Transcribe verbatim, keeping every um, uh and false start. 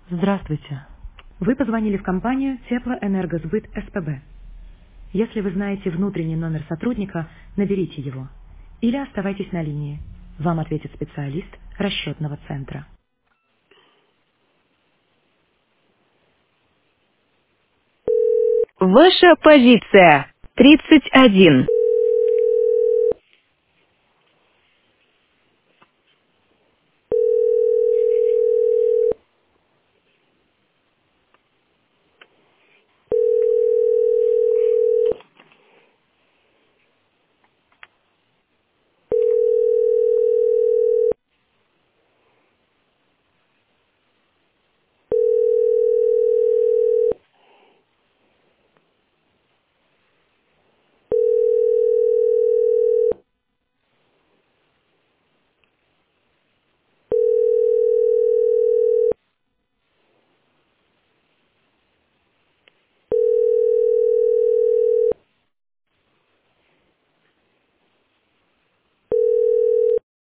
Здравствуйте. Вы позвонили в компанию Теплоэнергосбыт СПБ. Если вы знаете внутренний номер сотрудника, наберите его. Или оставайтесь на линии. Вам ответит специалист расчетного центра. Ваша позиция тридцать один.